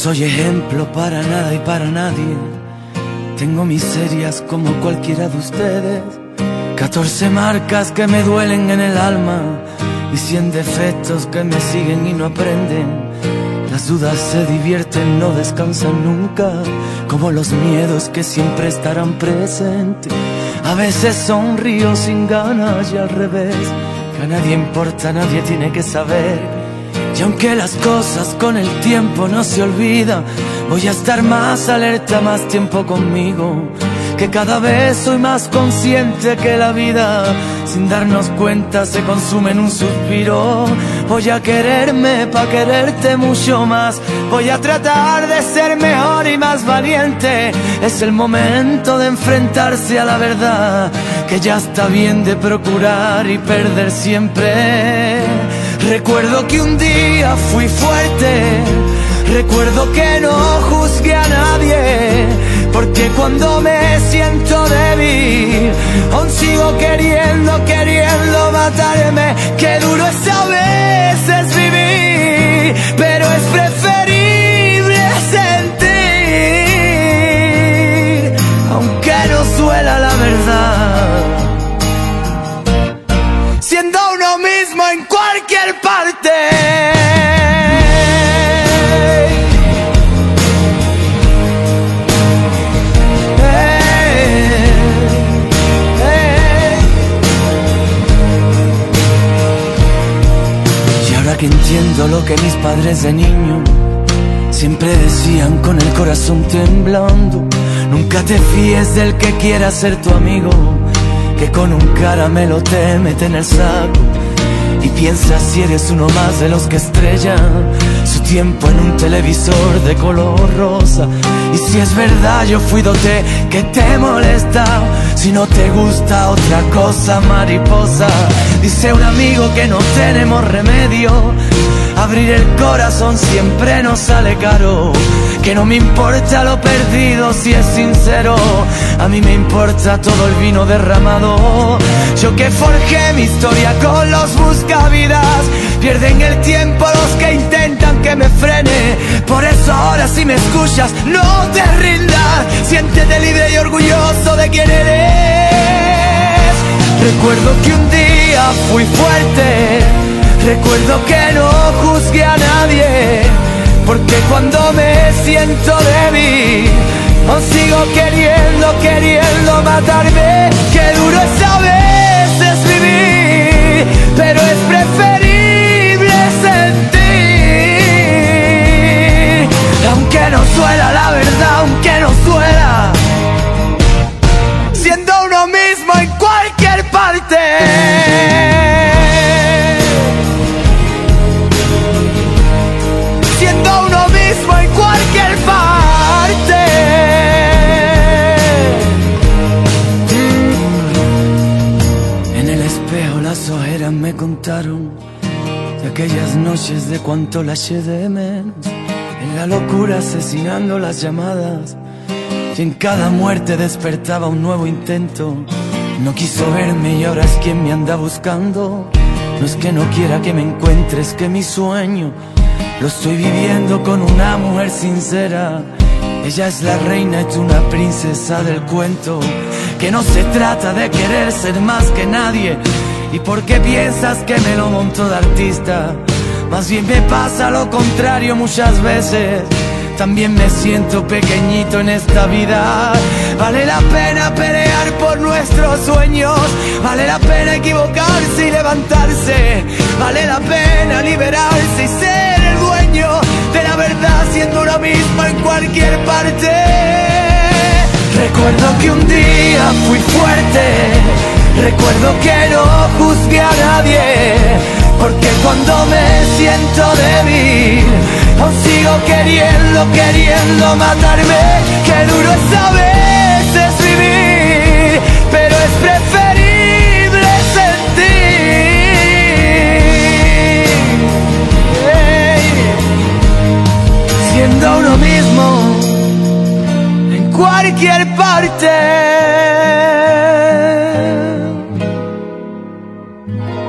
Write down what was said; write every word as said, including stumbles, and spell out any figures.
soy ejemplo para nada y para nadie. Tengo miserias como cualquiera de ustedes, catorce marcas que me duelen en el alma y cien defectos que me siguen y no aprenden. Las dudas se divierten, no descansan nunca, como los miedos que siempre estarán presentes. A veces sonrío sin ganas y al revés, que a nadie importa, nadie tiene que saber. Y aunque las cosas con el tiempo no se olvidan, voy a estar más alerta, más tiempo conmigo, que cada vez soy más consciente que la vida, sin darnos cuenta, se consume en un suspiro. Voy a quererme pa' quererte mucho más, voy a tratar de ser mejor y más valiente. Es el momento de enfrentarse a la verdad, que ya está bien de procurar y perder siempre. Recuerdo que un día fui fuerte, recuerdo que no juzgué a nadie, porque cuando me siento débil, aún sigo queriendo, queriendo matarme. Qué duro es a veces vivir, pero es preferible sentir, aunque no suela la verdad, siendo uno mismo en cualquier parte. Que entiendo lo que mis padres de niño siempre decían con el corazón temblando: nunca te fíes del que quiera ser tu amigo, que con un caramelo te mete en el saco. Y piensa si eres uno más de los que estrellan su tiempo en un televisor de color rosa. Y si es verdad yo fui dote que te molesta, si no te gusta otra cosa, mariposa. Dice un amigo que no tenemos remedio, abrir el corazón siempre nos sale caro, que no me importa lo perdido si es sincero, a mí me importa todo el vino derramado. Yo que forjé mi historia con los buscavidas, pierden el tiempo los que intentan que me frene. Por eso ahora si me escuchas no te rindas, siéntete libre y orgulloso de quién eres. Recuerdo que un día fui fuerte, recuerdo que no juzgué a nadie, porque cuando me siento débil, aún sigo queriendo, queriendo matarme. Qué duro es a veces vivir, pero es preferible sentir, aunque no suela la verdad, aunque no suela, siendo uno mismo en cualquier parte. Las ojeras me contaron de aquellas noches de cuánto la eché de menos, en la locura asesinando las llamadas, y en cada muerte despertaba un nuevo intento. No quiso verme y ahora es quien me anda buscando. No es que no quiera que me encuentre, es que mi sueño lo estoy viviendo con una mujer sincera. Ella es la reina y tú una princesa del cuento, que no se trata de querer ser más que nadie. ¿Y por qué piensas que me lo monto de artista? Más bien me pasa lo contrario muchas veces. También me siento pequeñito en esta vida. Vale la pena pelear por nuestros sueños, vale la pena equivocarse y levantarse, vale la pena liberarse y ser el dueño de la verdad, siendo uno mismo en cualquier parte. Recuerdo que un día fui fuerte, recuerdo que no juzgué a nadie, porque cuando me siento débil, aún sigo queriendo, queriendo matarme. Qué duro es a veces vivir, pero es preferible sentir, hey, siendo uno mismo en cualquier parte.